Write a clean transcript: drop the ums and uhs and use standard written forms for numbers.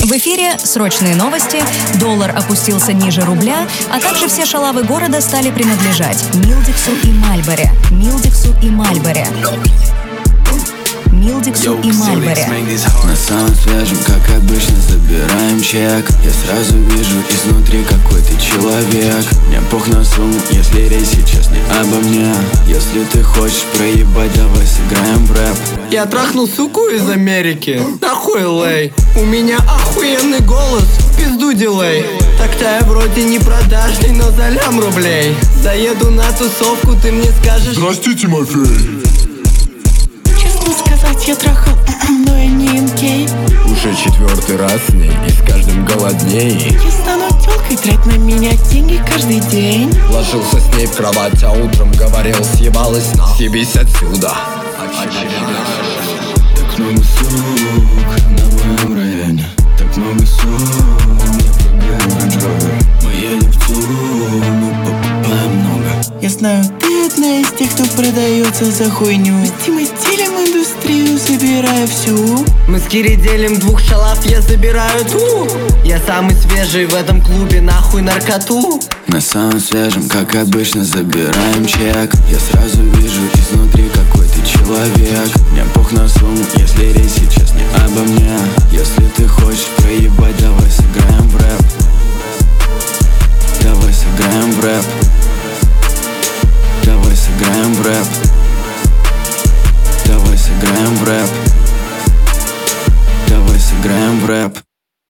В эфире срочные новости, доллар опустился ниже рубля, а также все шалавы города стали принадлежать Милдексу и Мальборе. Милдексу и Мальборе. Милдексу и Мальборе. На самом свежем, как обычно, забираем чек. Я сразу вижу изнутри, какой ты человек. Мне пох на сумму, если речь сейчас не обо мне. Если ты хочешь проебать, давай сыграем в рэп. Я трахнул суку из Америки, нахуй лей. У меня охуенный голос, пизду дилей. Так-то я вроде не продажный, но за лям рублей. Заеду на тусовку, ты мне скажешь: здрасте, Тимофей. Я трахал, но я не инкей. Уже 4-й раз с ней, и с каждым голодней. Я стану тёлкой, трать на меня деньги каждый день. Ложился с ней в кровать, а утром говорил: съебалась на, съебись отсюда. Так много сук на моем районе. Так много сук, мне пробил Range Rover. Мы едем в Тулу, мы покупаем много. Я знаю, ты одна из тех, кто продается за хуйню. Ведь мы стилем индустрию, забирая всю. Мы с Кири делим 2 шалав, я забираю ту. Я самый свежий в этом клубе, нахуй наркоту. На самом свежем, как обычно, забираем чек. Я сразу вижу изнутри, какой ты человек. Мне пох на сумму, если речь сейчас не обо мне. Если ты хочешь проебать, давай сыграем в рэп. Давай сыграем в рэп.